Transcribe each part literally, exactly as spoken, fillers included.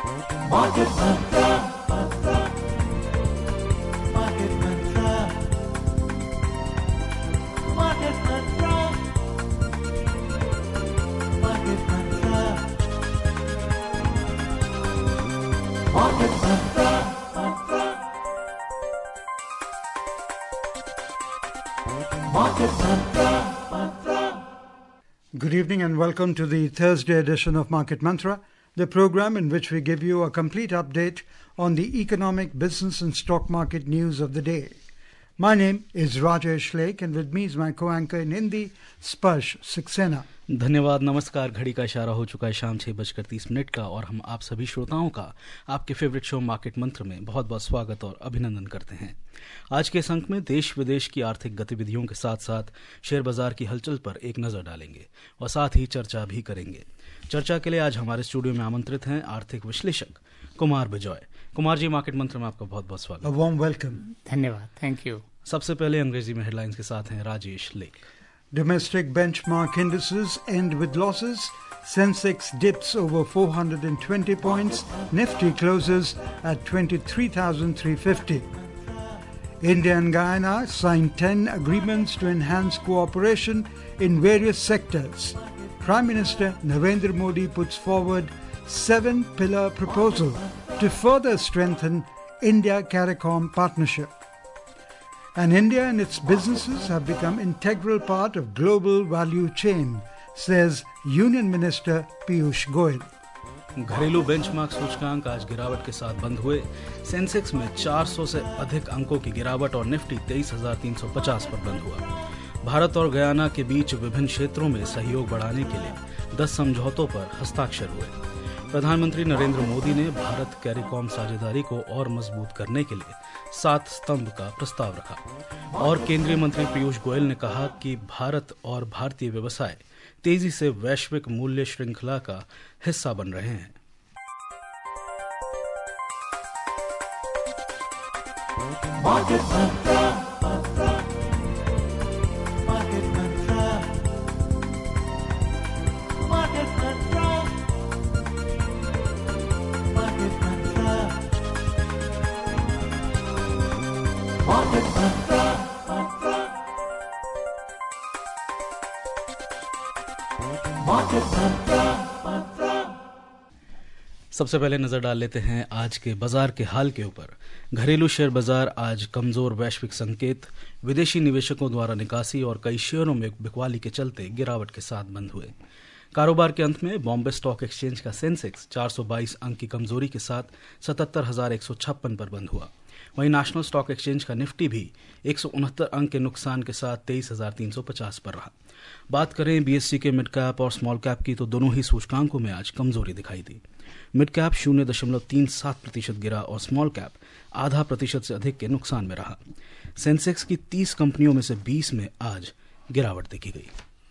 Market Mantra, Mantra, Market Mantra, Market Mantra, Market Mantra, Market Mantra, Mantra, Market Mantra, Mantra. Good evening and welcome to the Thursday edition of Market Mantra, the program in which we give you a complete update on the economic, business and stock market news of the day. My name is Rajesh Lake and with me is my co-anchor in Hindi, Sparsh Saxena. धन्यवाद। नमस्कार। घड़ी का इशारा हो चुका है शाम छह बजकर तीस मिनट का और हम आप सभी श्रोताओं का आपके फेवरेट शो मार्केट मंत्र में बहुत बहुत स्वागत और अभिनंदन करते हैं। आज के इस अंक में देश विदेश की आर्थिक गतिविधियों के साथ साथ शेयर बाजार की हलचल पर एक नजर डालेंगे और साथ ही चर्चा भी करेंगे। चर्चा के लिए आज हमारे स्टूडियो में आमंत्रित हैं आर्थिक विश्लेषक कुमार बिजॉय। कुमार जी, मार्केट मंत्र में आपका बहुत बहुत स्वागत। A warm welcome. धन्यवाद, थैंक यू। सबसे पहले अंग्रेजी में हेडलाइंस के साथ हैं Rajesh Lek. Domestic benchmark indices end with losses. Sensex dips over four hundred twenty points. Nifty closes at twenty-three thousand three hundred fifty. India and Guyana signed ten agreements to enhance cooperation in various sectors. Prime Minister Narendra Modi puts forward seven-pillar proposal to further strengthen India-CARICOM partnership. And India and its businesses have become integral part of global value chain, says Union Minister Piyush Goyal. घरेलू benchmark सूचकांक आज गिरावट के साथ बंद हुए। Sensex में चार सौ से अधिक अंकों की गिरावट और निफ्टी तेईस हजार तीन सौ पचास पर बंद हुआ। भारत और गयाना के बीच विभिन्न क्षेत्रों में सहयोग बढ़ाने के लिए दस समझौतों पर हस्ताक्षर हुए। प्रधानमंत्री नरेंद्र मोदी ने भारत कैरिकॉम साझेदारी को और मजबूत करने के लिए सात स्तंभ का प्रस्ताव रखा और केंद्रीय मंत्री पीयूष गोयल ने कहा कि भारत और भारतीय व्यवसाय तेजी से वैश्विक मूल्य श्रृंखला का हिस्सा बन रहे हैं। Market Mantra, Mantra, Market Mantra, Market Mantra, Market Mantra, Market Mantra, Mantra, Market Mantra, Mantra. सबसे पहले नजर डाल लेते हैं आज के बाजार के हाल के ऊपर। घरेलू शेयर बाजार आज कमजोर वैश्विक संकेत, विदेशी निवेशकों द्वारा निकासी और कई शेयरों में बिकवाली के चलते गिरावट के साथ बंद हुए। कारोबार के अंत में बॉम्बे स्टॉक एक्सचेंज का सेंसेक्स चार सौ बाईस अंक की कमजोरी के साथ सतहत्तर हजार एक सौ छप्पन पर बंद हुआ। वहीं नेशनल स्टॉक एक्सचेंज का निफ्टी भी एक सौ उनहत्तर अंक के नुकसान के साथ तेईस हजार तीन सौ पचास पर रहा। बात करें बीएससी के मिड कैप और स्मॉल कैप की तो दोनों ही सूचकांकों में आज कमजोरी दिखाई दी। मिड कैप शून्य दशमलव तीन सात प्रतिशत गिरा और स्मॉल कैप आधा प्रतिशत से अधिक के नुकसान में रहा। सेंसेक्स की तीस कंपनियों में से बीस में आज गिरावट देखी गई।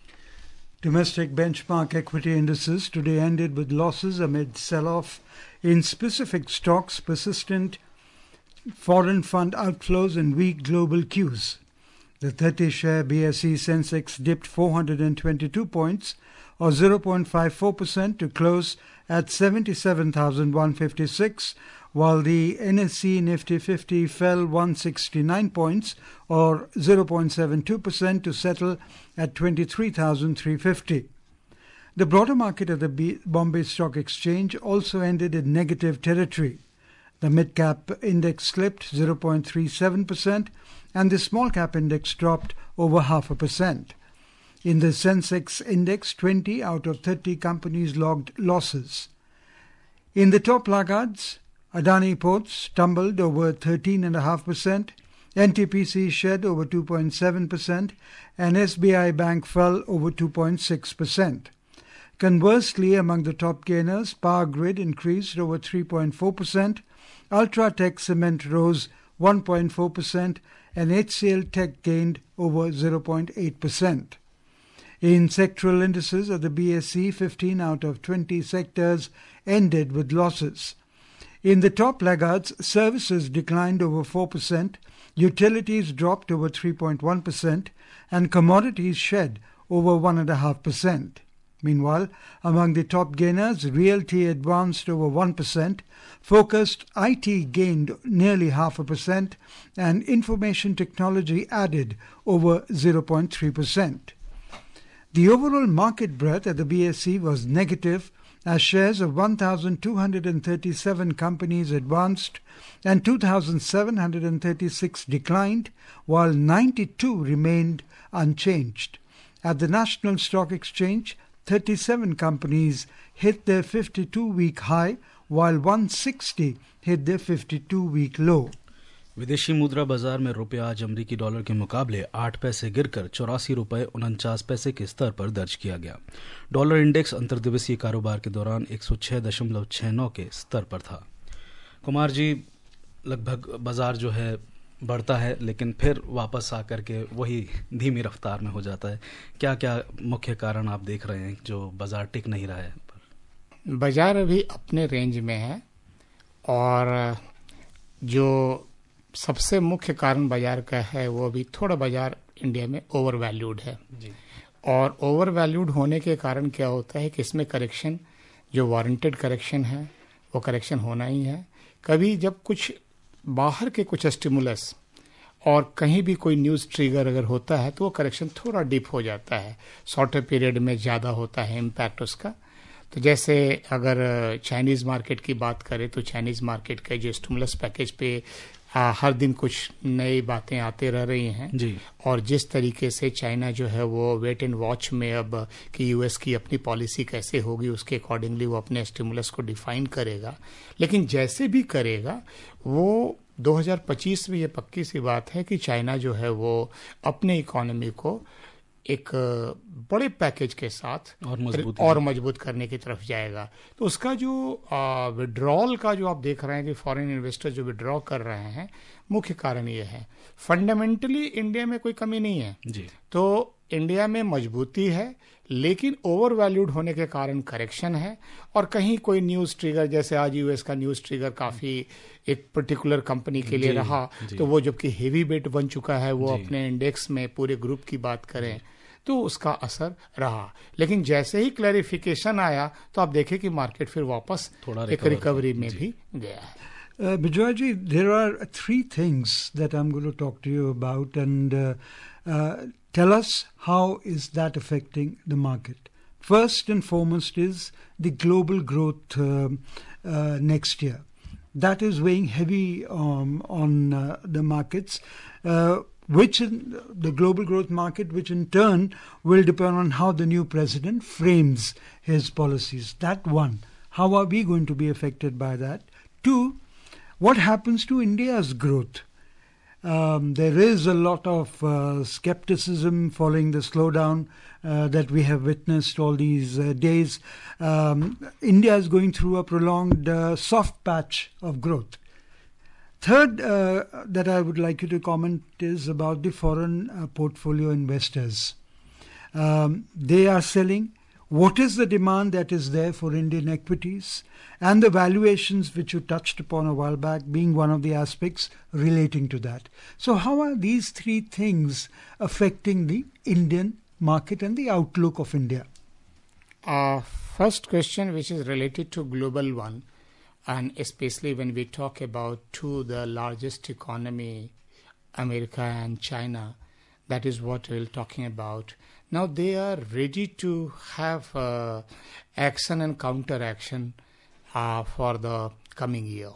Domestic benchmark equity indices today ended with losses amid sell-off in specific stocks, persistent foreign fund outflows and weak global cues. The thirty-share B S E Sensex dipped four hundred twenty-two points or zero point five four percent to close at seventy-seven thousand one hundred fifty-six, while the N S E Nifty fifty fell one hundred sixty-nine points or zero point seven two percent to settle at twenty-three thousand three hundred fifty. The broader market at the B- Bombay Stock Exchange also ended in negative territory. The mid-cap index slipped zero point three seven percent and the small-cap index dropped over half a percent. In the Sensex index, twenty out of thirty companies logged losses. In the top laggards, Adani Ports tumbled over thirteen point five percent, N T P C shed over two point seven percent, and S B I Bank fell over two point six percent. Conversely, among the top gainers, Power Grid increased over three point four percent, Ultratech Cement rose one point four percent, and H C L Tech gained over zero point eight percent. In sectoral indices of the B S E, fifteen out of twenty sectors ended with losses. In the top laggards, services declined over four percent, utilities dropped over three point one percent, and commodities shed over one point five percent. Meanwhile, among the top gainers, realty advanced over one percent, focused I T gained nearly half a percent, and information technology added over zero point three percent. The overall market breadth at the B S E was negative, as shares of one thousand two hundred thirty-seven companies advanced and two thousand seven hundred thirty-six declined, while ninety-two remained unchanged. At the National Stock Exchange, thirty-seven companies hit their fifty-two-week high, while one hundred sixty hit their fifty-two-week low. विदेशी मुद्रा बाजार में रुपया आज अमेरिकी dollar के मुकाबले आठ पैसे गिरकर चौरासी रुपये उनचास पैसे के स्तर पर दर्ज किया गया। डॉलर इंडेक्स अंतर्दिवसीय कारोबार के दौरान एक सौ छह दशमलव छह नौ के स्तर पर था। कुमार जी, लगभग बाजार जो है बढ़ता है लेकिन फिर वापस आकर के वही धीमी रफ्तार में हो जाता है। क्या क्या मुख्य कारण आप देख रहे हैं जो बाजार टिक नहीं रहा है? बाजार अभी अपने रेंज में है और जो सबसे मुख्य कारण बाजार का है वो अभी थोड़ा बाजार इंडिया में ओवर वैल्यूड है जी। और ओवर वैल्यूड होने के कारण क्या होता है कि इसमें करेक्शन जो वारंटेड करेक्शन है वो करेक्शन होना ही है। कभी जब कुछ बाहर के कुछ स्टिमुलस और कहीं भी कोई न्यूज़ ट्रिगर अगर होता है तो वो करेक्शन थोड़ा डीप हो जाता है, शॉर्टर पीरियड में ज़्यादा होता है इम्पैक्ट उसका। तो जैसे अगर चाइनीज़ मार्केट की बात करें तो चाइनीज़ मार्केट का जो स्टिमुलस पैकेज पे आ, हर दिन कुछ नई बातें आते रह रही हैं जी। और जिस तरीके से चाइना जो है वो वेट एंड वॉच में अब कि यूएस की अपनी पॉलिसी कैसे होगी उसके अकॉर्डिंगली वो अपने स्टिमुलस को डिफाइन करेगा। लेकिन जैसे भी करेगा वो दो हज़ार पच्चीस में ये पक्की सी बात है कि चाइना जो है वो अपने इकोनॉमी को एक बड़े पैकेज के साथ और मजबूत और मजबूत करने की तरफ जाएगा। तो उसका जो विड्रॉल का जो आप देख रहे हैं कि फॉरेन इन्वेस्टर जो विड्रॉ कर रहे हैं, मुख्य कारण ये है। फंडामेंटली इंडिया में कोई कमी नहीं है जी। तो इंडिया में मजबूती है लेकिन ओवर वैल्यूड होने के कारण करेक्शन है। और कहीं कोई न्यूज़ ट्रिगर, जैसे आज यूएस का न्यूज़ ट्रिगर काफ़ी एक पर्टिकुलर कंपनी के लिए जी, रहा जी। तो वो जबकि हेवी वेट बन चुका है वो अपने इंडेक्स में पूरे ग्रुप की बात करें तो उसका असर रहा। लेकिन जैसे ही क्लैरिफिकेशन आया तो आप देखें कि मार्केट फिर वापस एक रिकवरी में भी गया है। Uh, Bijoyji, there are three things that I'm going to talk to you about, and uh, uh, tell us how is that affecting the market. First and foremost is the global growth uh, uh, next year. That is weighing heavy um, on uh, the markets, uh, which in the global growth market, which in turn will depend on how the new president frames his policies. That one, how are we going to be affected by that? Two, what happens to India's growth? Um, there is a lot of uh, skepticism following the slowdown uh, that we have witnessed all these uh, days. Um, India is going through a prolonged uh, soft patch of growth. Third, uh, that I would like you to comment is about the foreign uh, portfolio investors. Um, they are selling. What is the demand that is there for Indian equities, and the valuations which you touched upon a while back being one of the aspects relating to that. So how are these three things affecting the Indian market and the outlook of India? Uh, first question, which is related to global one, and especially when we talk about two the largest economy, America and China, that is what we're talking about. Now they are ready to have uh, action and counter action uh, for the coming year.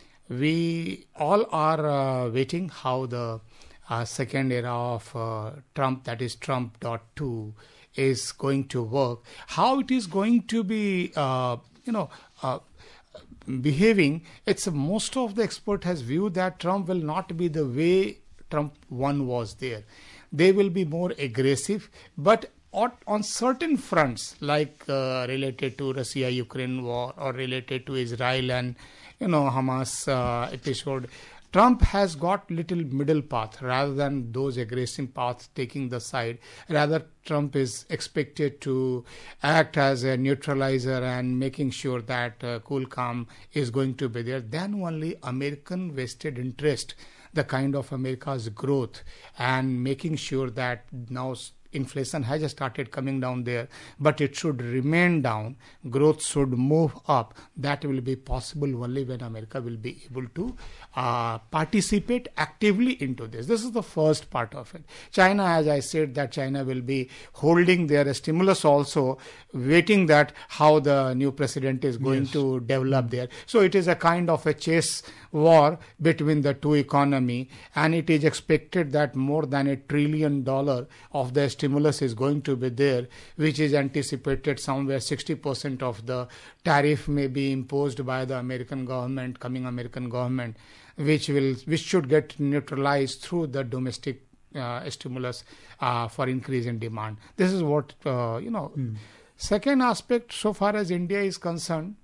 We all are uh, waiting how the uh, second era of uh, Trump, that is Trump dot two, is going to work. How it is going to be, uh, you know, uh, behaving. It's uh, most of the expert has viewed that Trump will not be the way Trump one was there. They will be more aggressive, but on certain fronts, like uh, related to Russia-Ukraine war or related to Israel and, you know, Hamas uh, episode, Trump has got little middle path rather than those aggressive paths taking the side. Rather, Trump is expected to act as a neutralizer and making sure that uh, cool calm is going to be there. Then only American vested interest, the kind of America's growth and making sure that now inflation has started coming down there, but it should remain down. Growth should move up. That will be possible only when America will be able to uh, participate actively into this. This is the first part of it. China, as I said, that China will be holding their stimulus also, waiting that how the new president is going Yes. to develop there. So it is a kind of a chess war between the two economy, and it is expected that more than a trillion dollar of the stimulus is going to be there, which is anticipated somewhere sixty percent of the tariff may be imposed by the American government, coming American government, which will which should get neutralized through the domestic uh, stimulus uh, for increase in demand. This is what uh, you know. Mm. Second aspect, so far as India is concerned,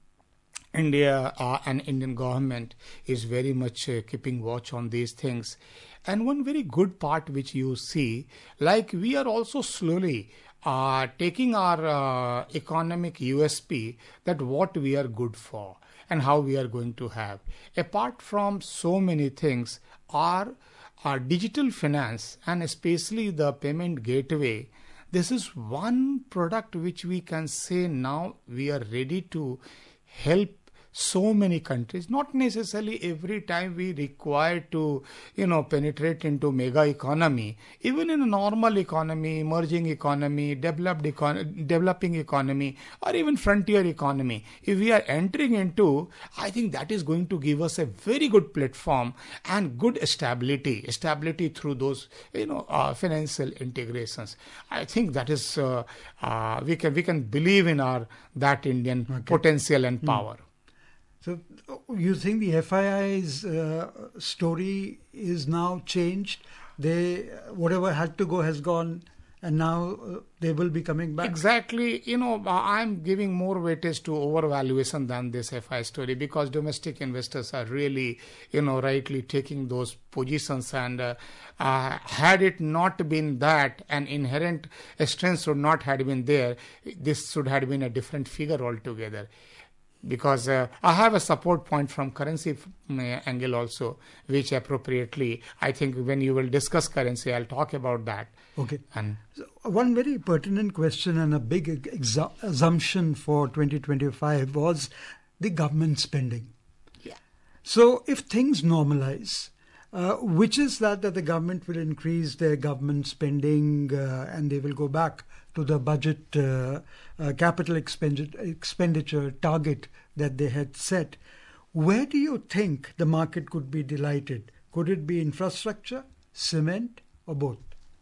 India uh, and Indian government is very much uh, keeping watch on these things. And one very good part which you see, like we are also slowly uh, taking our uh, economic U S P, that what we are good for and how we are going to have. Apart from so many things, our, our digital finance and especially the payment gateway, this is one product which we can say now we are ready to help so many countries. Not necessarily every time we require to, you know, penetrate into mega economy. Even in a normal economy, emerging economy, developed econ- developing economy, or even frontier economy, if we are entering into, I think that is going to give us a very good platform and good stability, stability through those, you know, uh, financial integrations. I think that is uh, uh, we can we can believe in our that Indian okay. potential and power. Mm. So you think the F I I's uh, story is now changed? They, whatever had to go has gone, and now uh, they will be coming back? Exactly. You know, I'm giving more weightage to overvaluation than this F I I story, because domestic investors are really, you know, rightly taking those positions, and uh, uh, had it not been that, an inherent strength should not have been there, this should have been a different figure altogether. Because uh, I have a support point from currency uh, angle also, which appropriately, I think when you will discuss currency, I'll talk about that. Okay. And so one very pertinent question and a big exu- assumption for twenty twenty-five was the government spending. Yeah. So if things normalize, uh, which is that that the government will increase their government spending uh, and they will go back to the budget uh, uh, capital expenditure, expenditure target that they had set. Where do you think the market could be delighted? Could it be infrastructure, cement, or both?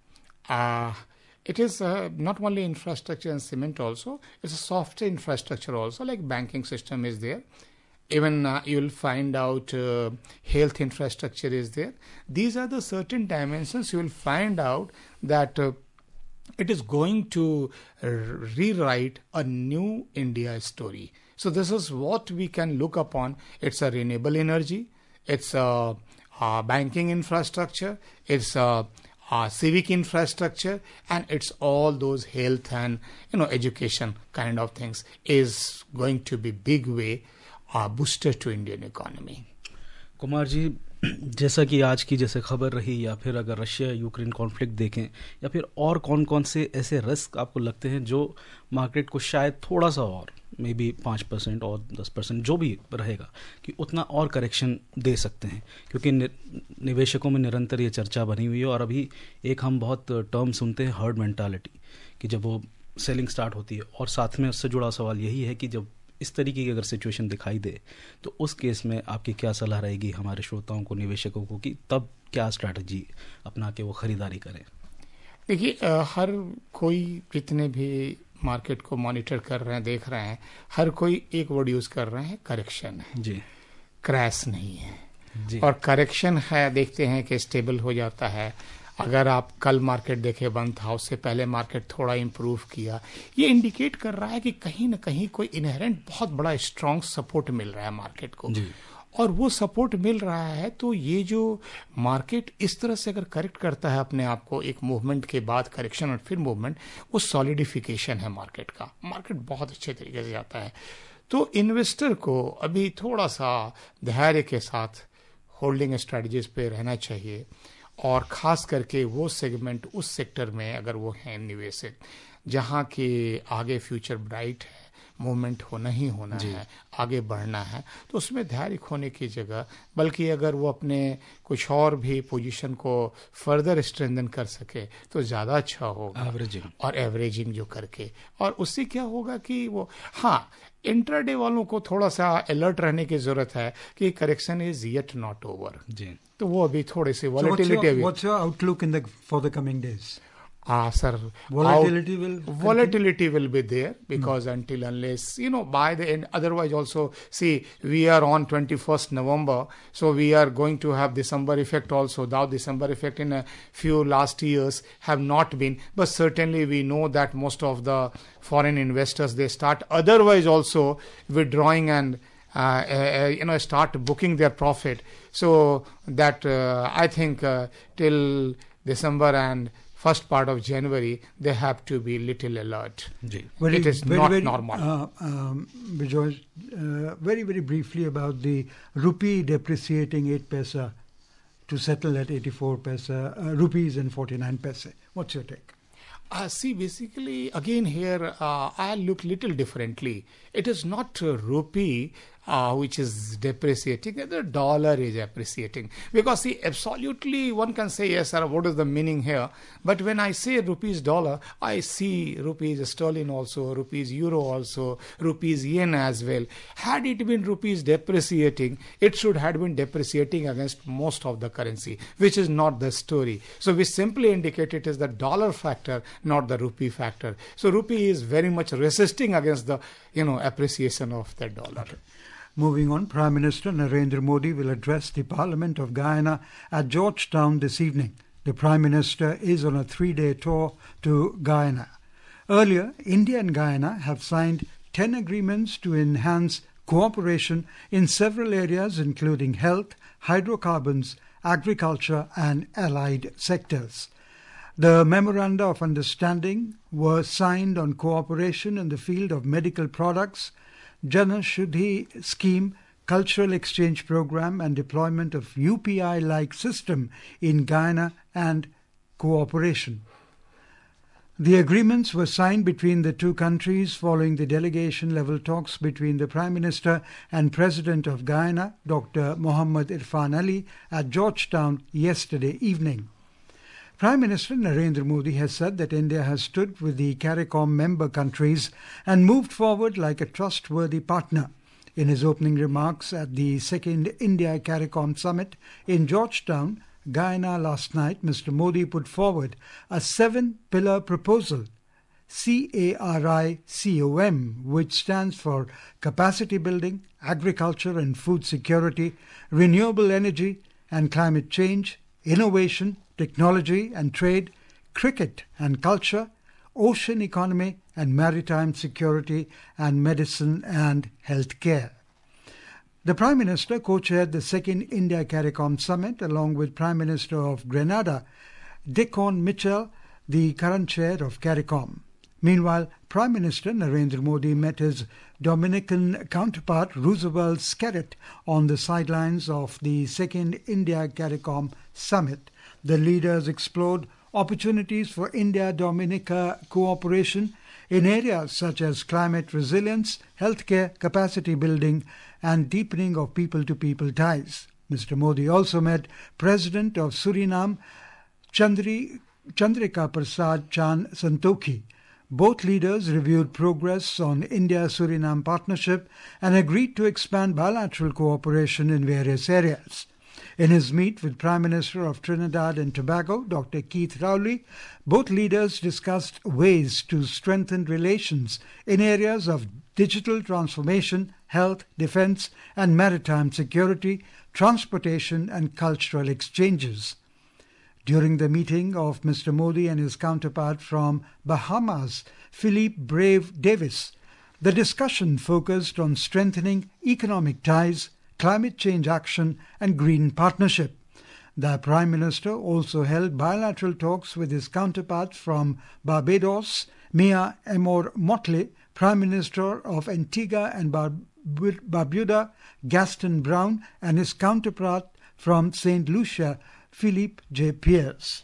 Uh, it is uh, not only infrastructure and cement also, it's a software infrastructure also, like banking system is there. Even uh, you'll find out uh, health infrastructure is there. These are the certain dimensions you will find out that uh, it is going to uh, rewrite a new India story. So this is what we can look upon. It's a renewable energy, it's a, a banking infrastructure, it's a, a civic infrastructure, and it's all those health and, you know, education kind of things is going to be big way uh, booster to Indian economy. Kumar ji, जैसा कि आज की जैसे खबर रही, या फिर अगर रशिया यूक्रेन कॉन्फ्लिक्ट देखें, या फिर और कौन कौन से ऐसे रिस्क आपको लगते हैं जो मार्केट को शायद थोड़ा सा और मे बी पाँच परसेंट और दस परसेंट जो भी रहेगा कि उतना और करेक्शन दे सकते हैं? क्योंकि निवेशकों में निरंतर ये चर्चा बनी हुई है, और अभी एक हम बहुत टर्म सुनते हैं हर्ड मेंटालिटी, कि जब वो सेलिंग स्टार्ट होती है, और साथ में उससे जुड़ा सवाल यही है कि जब इस तरीके की अगर सिचुएशन दिखाई दे तो उस केस में आपकी क्या सलाह रहेगी हमारे श्रोताओं को, निवेशकों को, कि तब क्या स्ट्रैटेजी अपना के वो खरीदारी करें? देखिए, हर कोई जितने भी मार्केट को मॉनिटर कर रहे हैं, देख रहे हैं, हर कोई एक वर्ड यूज कर रहे हैं, करेक्शन है जी, क्रैश नहीं है जी। और करेक्शन है, देखते हैं कि स्टेबल हो जाता है। अगर आप कल मार्केट देखे बंद था, उससे पहले मार्केट थोड़ा इंप्रूव किया, ये इंडिकेट कर रहा है कि कहीं ना कहीं कोई इनहेरेंट बहुत बड़ा स्ट्रांग सपोर्ट मिल रहा है मार्केट को जी। और वो सपोर्ट मिल रहा है, तो ये जो मार्केट इस तरह से अगर करेक्ट करता है अपने आप को, एक मूवमेंट के बाद करेक्शन और फिर मूवमेंट, वो सॉलिडिफिकेशन है मार्केट का। मार्केट बहुत अच्छे तरीके से जाता है। तो इन्वेस्टर को अभी थोड़ा सा धैर्य के साथ होल्डिंग स्ट्रेटजीज पे रहना चाहिए और ख़ास करके वो सेगमेंट उस सेक्टर में अगर वो हैं निवेशित जहाँ के आगे फ्यूचर ब्राइट है, मूवमेंट होना ही होना है, आगे बढ़ना है, तो उसमें धैर्य खोने की जगह बल्कि अगर वो अपने कुछ और भी पोजीशन को फर्दर स्ट्रेंथन कर सके तो ज़्यादा अच्छा होगा। एवरेजिंग और एवरेजिंग जो करके, और उससे क्या होगा कि वो हाँ इंट्राडे वालों को थोड़ा सा अलर्ट रहने की जरूरत है कि correction is yet not over. जी, तो वो अभी थोड़े से So what's वॉलेटिलिटी your, अभी what's your outlook in the for the coming days? Ah, sir. Volatility out- will volatility will be there because until unless you know by the end. Otherwise, also see we are on twenty-first November, so we are going to have December effect also. Now December effect in a few last years have not been, but certainly we know that most of the foreign investors they start otherwise also withdrawing and. Uh, uh, you know, start booking their profit. So that uh, I think uh, till December and first part of January, they have to be little alert. Ji, Very, It is very, not very, normal. Uh, um, Bijoy, uh, very, very briefly about the rupee depreciating eight paisa to settle at eighty-four paisa, uh, rupees and forty-nine paise. What's your take? Uh, see, basically, again here, uh, I look little differently. It is not uh, rupee uh, which is depreciating, the dollar is appreciating. Because see, absolutely one can say, yes, sir, what is the meaning here? But when I say rupees dollar, I see rupees sterling also, rupees euro also, rupees yen as well. Had it been rupees depreciating, it should have been depreciating against most of the currency, which is not the story. So we simply indicate it is the dollar factor, not the rupee factor. So rupee is very much resisting against the, you know, appreciation of the dollar. Okay. Moving on, Prime Minister Narendra Modi will address the Parliament of Guyana at Georgetown this evening. The Prime Minister is on a three-day tour to Guyana. Earlier, India and Guyana have signed ten agreements to enhance cooperation in several areas including health, hydrocarbons, agriculture and allied sectors. The Memoranda of Understanding were signed on cooperation in the field of medical products, Jana Shuddhi scheme, cultural exchange program and deployment of U P I-like system in Guyana and cooperation. The agreements were signed between the two countries following the delegation-level talks between the Prime Minister and President of Guyana, Doctor Mohammad Irfan Ali, at Georgetown yesterday evening. Prime Minister Narendra Modi has said that India has stood with the CARICOM member countries and moved forward like a trustworthy partner. In his opening remarks at the second India CARICOM summit in Georgetown, Guyana last night, Mister Modi put forward a seven-pillar proposal, CARICOM, which stands for capacity building, agriculture and food security, renewable energy and climate change, innovation, technology and trade, cricket and culture, ocean economy and maritime security, and medicine and health care. The Prime Minister co-chaired the second India CARICOM summit along with Prime Minister of Grenada, Dickon Mitchell, the current chair of CARICOM. Meanwhile, Prime Minister Narendra Modi met his Dominican counterpart Roosevelt Skerritt on the sidelines of the second India CARICOM summit. The leaders explored opportunities for India-Dominica cooperation in areas such as climate resilience, healthcare, capacity building, and deepening of people-to-people ties. Mister Modi also met President of Suriname, Chandri, Chandrika Prasad Chan Santokhi. Both leaders reviewed progress on India-Suriname partnership and agreed to expand bilateral cooperation in various areas. In his meet with Prime Minister of Trinidad and Tobago, Doctor Keith Rowley, both leaders discussed ways to strengthen relations in areas of digital transformation, health, defense, and maritime security, transportation, and cultural exchanges. During the meeting of Mister Modi and his counterpart from Bahamas, Philippe Brave Davis, the discussion focused on strengthening economic ties, climate change action and green partnership. The Prime Minister also held bilateral talks with his counterparts from Barbados, Mia Emor Motley, Prime Minister of Antigua and Barbuda, Gaston Brown, and his counterpart from Saint Lucia, Philippe J. Pierce.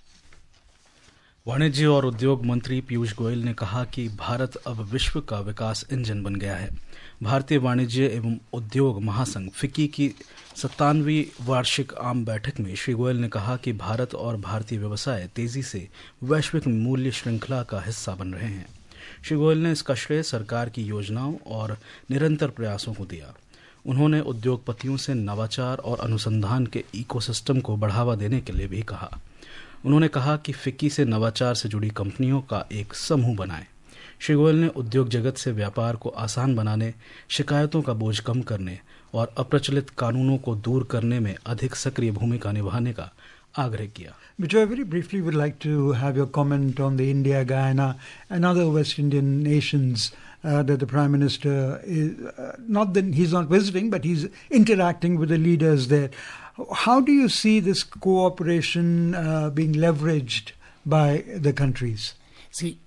वाणिज्य और उद्योग मंत्री पीयूष गोयल ने कहा कि भारत अब विश्व का विकास इंजन बन गया है। भारतीय वाणिज्य एवं उद्योग महासंघ फिक्की की सत्तानवीं वार्षिक आम बैठक में श्री गोयल ने कहा कि भारत और भारतीय व्यवसाय तेजी से वैश्विक मूल्य श्रृंखला का हिस्सा बन रहे हैं। श्री गोयल ने इसका श्रेय सरकार की योजनाओं और निरंतर प्रयासों को दिया। उन्होंने उद्योगपतियों से नवाचार और अनुसंधान के इकोसिस्टम को बढ़ावा देने के लिए भी कहा। उन्होंने कहा कि फिक्की से नवाचार से जुड़ी कंपनियों का एक समूह बनाएं। श्री गोयल ने उद्योग जगत से व्यापार को आसान बनाने, शिकायतों का बोझ कम करने और अप्रचलित कानूनों को दूर करने में अधिक सक्रिय भूमिका निभाने का आग्रह किया। Vijay, very briefly would like to have your comment on the India, Guyana and other West Indian nations uh, that the Prime Minister is, uh, not that he's not visiting, but he's interacting with the leaders there. How do you see this cooperation uh, being leveraged by the countries? See,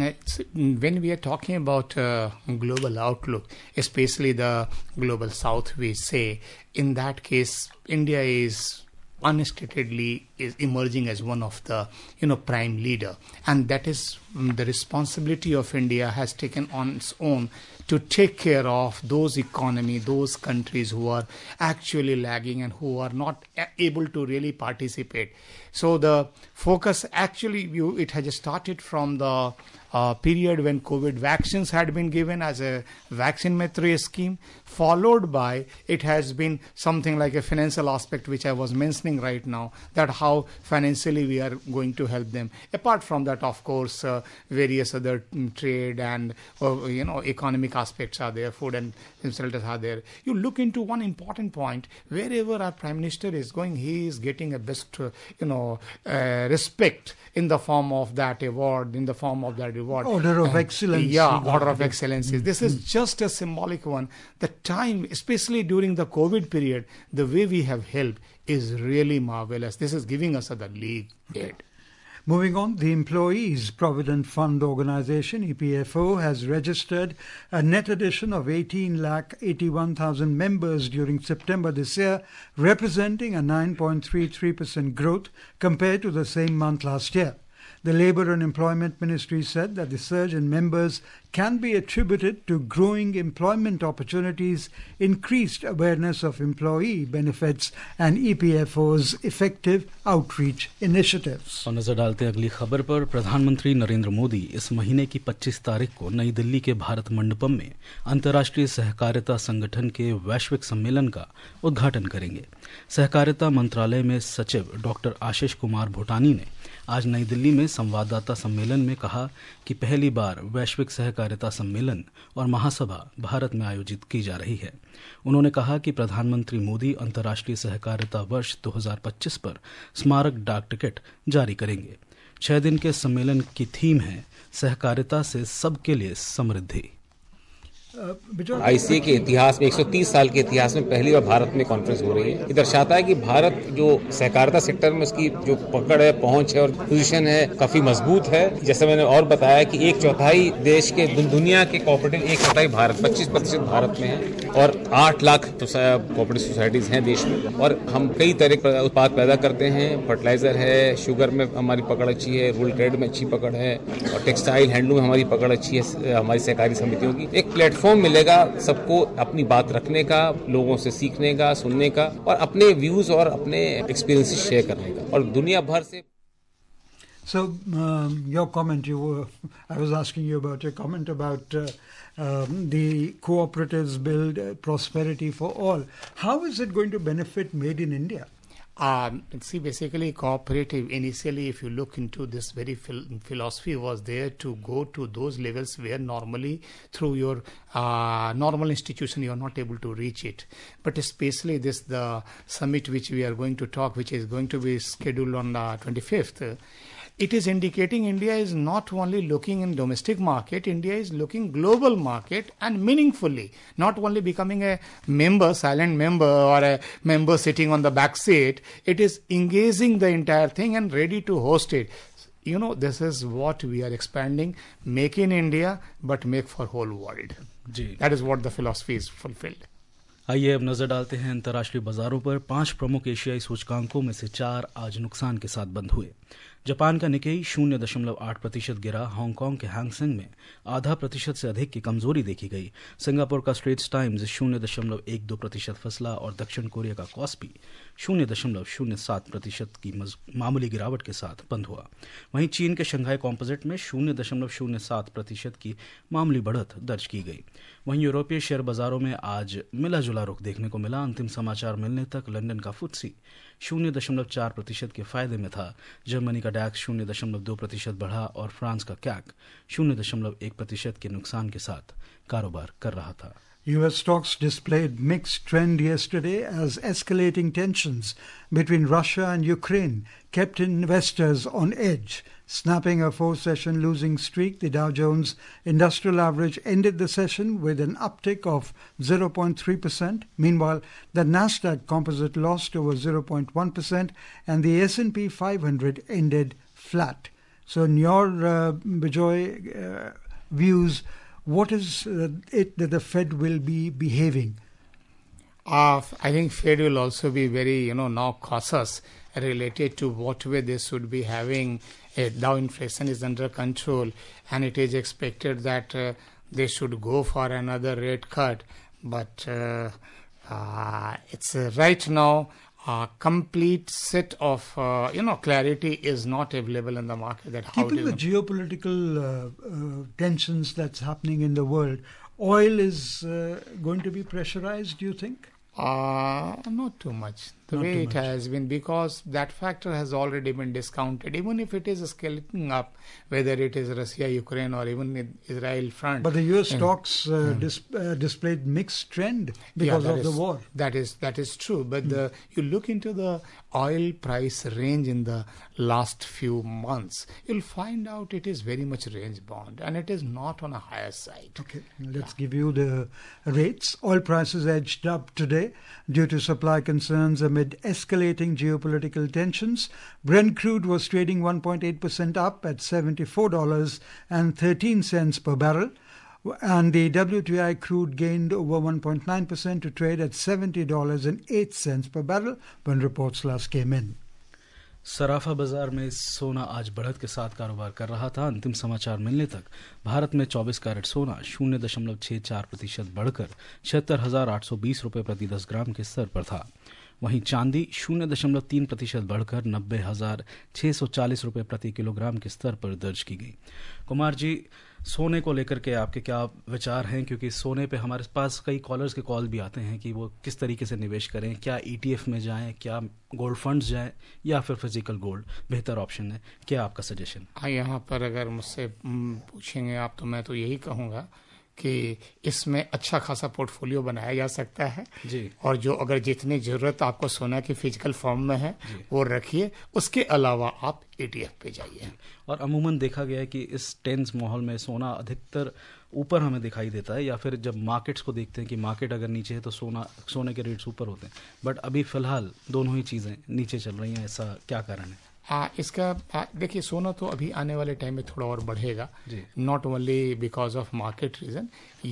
when we are talking about uh, global outlook, especially the global south, we say, in that case, India is unexpectedly is emerging as one of the, you know, prime leader. And that is um, the responsibility of India has taken on its own to take care of those economy, those countries who are actually lagging and who are not able to really participate. So the focus actually, you, it has started from the uh, period when COVID vaccines had been given as a vaccine Maitreya scheme, followed by it has been something like a financial aspect, which I was mentioning right now, that how financially we are going to help them. Apart from that, of course, uh, various other um, trade and, uh, you know, economic aspects are there, food and shelters are there. You look into one important point, wherever our Prime Minister is going, he is getting a best, uh, you know, uh, respect in the form of that award, in the form of that reward. Order of uh, Excellence. Yeah, Order of Excellence. This is just a symbolic one. The time, especially during the COVID period, the way we have helped is really marvelous. This is giving us the lead aid. Moving on, the Employees Provident Fund Organization, E P F O, has registered a net addition of eighteen lakh eighty-one thousand members during September this year, representing a nine point three three percent growth compared to the same month last year. The Labour and Employment Ministry said that the surge in members can be attributed to growing employment opportunities, increased awareness of employee benefits and E P F O's effective outreach initiatives. और नजर डालते हैं अगली खबर पर। प्रधानमंत्री नरेंद्र मोदी इस महीने की पच्चीस तारीख को नई दिल्ली के भारत मंडपम में अंतर्राष्ट्रीय सहकारिता संगठन के वैश्विक सम्मेलन का उद्घाटन करेंगे। सहकारिता मंत्रालय में सचिव डॉक्टर आशीष कुमार भूटानी ने आज नई दिल्ली में संवाददाता सम्मेलन में कहा कि पहली बार वैश्विक सहकारिता सम्मेलन और महासभा भारत में आयोजित की जा रही है। उन्होंने कहा कि प्रधानमंत्री मोदी अंतर्राष्ट्रीय सहकारिता वर्ष दो हज़ार पच्चीस पर स्मारक डाक टिकट जारी करेंगे। छह दिन के सम्मेलन की थीम है सहकारिता से सबके लिए समृद्धि। आईसीए के इतिहास में एक सौ तीस साल के इतिहास में पहली बार भारत में कॉन्फ्रेंस हो रही है। ये दर्शाता है कि भारत जो सहकारिता सेक्टर में उसकी जो पकड़ है, पहुंच है और पोजीशन है काफी मजबूत है। जैसे मैंने और बताया कि एक चौथाई देश के दुनिया के कोऑपरेटिव एक चौथाई भारत पच्चीस प्रतिशत भारत में है और आठ लाख कोऑपरेटिव सोसाइटीज हैं देश में और हम कई तरह के उत्पाद पैदा करते हैं। फर्टिलाइजर है, शुगर में हमारी पकड़ अच्छी है, रूरल ट्रेड में अच्छी पकड़ है और टेक्सटाइल हैंडलूम में हमारी पकड़ अच्छी है। हमारी सहकारी समितियों की एक प्लेटफॉर्म प्लेटफॉर्म मिलेगा सबको अपनी बात रखने का, लोगों से सीखने का, सुनने का और अपने व्यूज और अपने एक्सपीरियंसेस शेयर करने का और दुनिया भर से। So um, your comment, you were, I was asking you about your comment about uh, um, the cooperatives build uh, prosperity for all. How is it going to benefit Made in India? Um, see, basically, cooperative, initially, if you look into this very phil- philosophy, was there to go to those levels where normally through your uh, normal institution, you are not able to reach it. But especially this, the summit which we are going to talk, which is going to be scheduled on the twenty-fifth, uh, it is indicating India is not only looking in domestic market, India is looking global market and meaningfully, not only becoming a member, silent member or a member sitting on the back seat, it is engaging the entire thing and ready to host it. You know, this is what we are expanding, make in India, but make for whole world. Ji. That is what the philosophy is fulfilled. आइए अब नजर डालते हैं अंतर्राष्ट्रीय बाजारों पर। पांच प्रमुख एशियाई सूचकांकों में से चार आज नुकसान के साथ बंद हुए। जापान का निकेई शून्य दशमलव आठ प्रतिशत गिरा। हांगकांग के हैंगसेंग में आधा प्रतिशत से अधिक की कमजोरी देखी गई। सिंगापुर का स्ट्रेट्स टाइम्स शून्य दशमलव एक दो प्रतिशत फसला और दक्षिण कोरिया का कॉस्पी शून्य दशमलव शून्य सात प्रतिशत की मामूली गिरावट के साथ बंद हुआ। वहीं चीन के शंघाई कॉम्पोजिट में शून्य दशमलव शून्य सात प्रतिशत की मामूली बढ़त दर्ज की गई। वहीं यूरोपीय शेयर बाजारों में आज मिला जुला रुख देखने को मिला। अंतिम समाचार मिलने तक लंदन का फुत्सी शून्य दशमलव चार प्रतिशत के फायदे में था। जर्मनी का डैक्स शून्य दशमलव दो प्रतिशत बढ़ा और फ्रांस का कैक शून्य दशमलव एक प्रतिशत के नुकसान के साथ कारोबार कर रहा था। U S stocks displayed mixed trend yesterday as escalating tensions between Russia and Ukraine kept investors on edge. Snapping a four-session losing streak, the Dow Jones Industrial Average ended the session with an uptick of zero point three percent. Meanwhile, the Nasdaq Composite lost over zero point one percent and the S and P five hundred ended flat. So in your uh, Bijoy uh, views, what is uh, it that the Fed will be behaving? Uh, I think Fed will also be very, you know, now cautious related to what way they should be having. Uh, Dow inflation is under control and it is expected that uh, they should go for another rate cut. But uh, uh, it's uh, right now a complete set of, uh, you know, clarity is not available in the market. That how Keeping the geopolitical uh, uh, tensions that's happening in the world, oil is uh, going to be pressurized, do you think? Uh, not too much. The Not way too it much. has been, because that factor has already been discounted, even if it is scaling up, whether it is Russia, Ukraine, or even in Israel front. But the U S Yeah. stocks uh, dis- uh, displayed mixed trend because that of the is- war. That is that is true. But the, you look into the oil price range in the last few months, you'll find out it is very much range bound and it is not on a higher side. Okay, let's give you the rates. Oil prices edged up today due to supply concerns amid escalating geopolitical tensions. Brent crude was trading one point eight percent up at seventy-four dollars and thirteen cents per barrel. And the W T I crude gained over one point nine percent to trade at seventy dollars and eight cents per barrel when reports last came in. सराफा बाजार में सोना आज बढ़त के साथ कारोबार कर रहा था। अंतिम समाचार मिलने तक भारत में चौबीस कैरेट सोना शून्य दशमलव छह चार प्रतिशत बढ़कर छिहत्तर हजार आठ सौ बीस रुपये प्रति दस ग्राम के स्तर पर था। वहीं चांदी शून्य दशमलव तीन प्रतिशत बढ़कर नब्बे हजार छह सौ चालीस रुपये प्रति किलोग्राम के स्तर पर दर्ज की गई। कुमार जी, सोने को लेकर के आपके क्या विचार हैं, क्योंकि सोने पे हमारे पास कई कॉलर्स के कॉल भी आते हैं कि वो किस तरीके से निवेश करें, क्या ईटीएफ में जाएं, क्या गोल्ड फंड्स जाएं या फिर फिजिकल गोल्ड बेहतर ऑप्शन है? क्या आपका सजेशन? हाँ, यहाँ पर अगर मुझसे पूछेंगे आप तो मैं तो यही कहूँगा कि इसमें अच्छा खासा पोर्टफोलियो बनाया जा सकता है जी। और जो अगर जितनी जरूरत आपको सोना की फिजिकल फॉर्म में है वो रखिए, उसके अलावा आप ईटीएफ पे जाइए। और अमूमन देखा गया है कि इस टेंस माहौल में सोना अधिकतर ऊपर हमें दिखाई देता है, या फिर जब मार्केट्स को देखते हैं कि मार्केट अगर नीचे है तो सोना सोने के रेट्स ऊपर होते हैं, बट अभी फिलहाल दोनों ही चीज़ें नीचे चल रही हैं। ऐसा क्या कारण है? हाँ, इसका देखिए, सोना तो अभी आने वाले टाइम में थोड़ा और बढ़ेगा, not only because of market reason.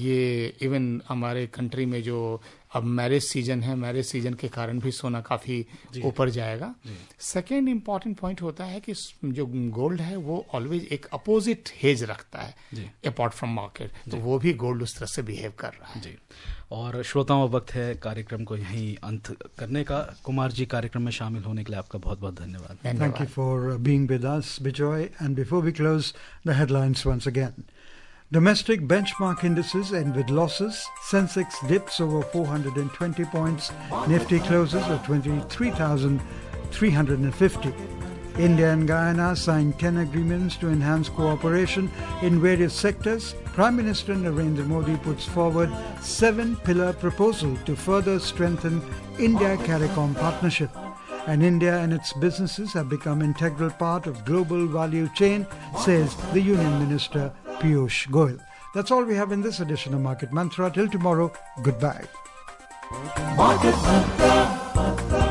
ये इवन हमारे कंट्री में जो अब मैरिज सीजन है, मैरिज सीजन के कारण भी सोना काफी ऊपर जाएगा। सेकेंड इम्पॉर्टेंट पॉइंट होता है कि जो गोल्ड है वो ऑलवेज एक अपोजिट हेज रखता है अपार्ट फ्रॉम मार्केट, तो वो भी गोल्ड उस तरह से बिहेव कर रहा है। जी। और श्रोताओं, वक्त है कार्यक्रम को यहीं अंत करने का। कुमार जी, कार्यक्रम में शामिल होने के लिए आपका बहुत बहुत धन्यवाद। Thank you for being with us, Bijoy. And before we close, the headlines once again. Domestic benchmark indices end with losses. Sensex dips over four hundred twenty points. Nifty closes at twenty-three thousand three hundred fifty. India and Guyana signed ten agreements to enhance cooperation in various sectors. Prime Minister Narendra Modi puts forward seven-pillar proposal to further strengthen India-CARICOM partnership. And India and its businesses have become integral part of global value chain, says the Union Minister Piyush Goyal. That's all we have in this edition of Market Mantra. Till tomorrow, goodbye. Market Mantra, Mantra.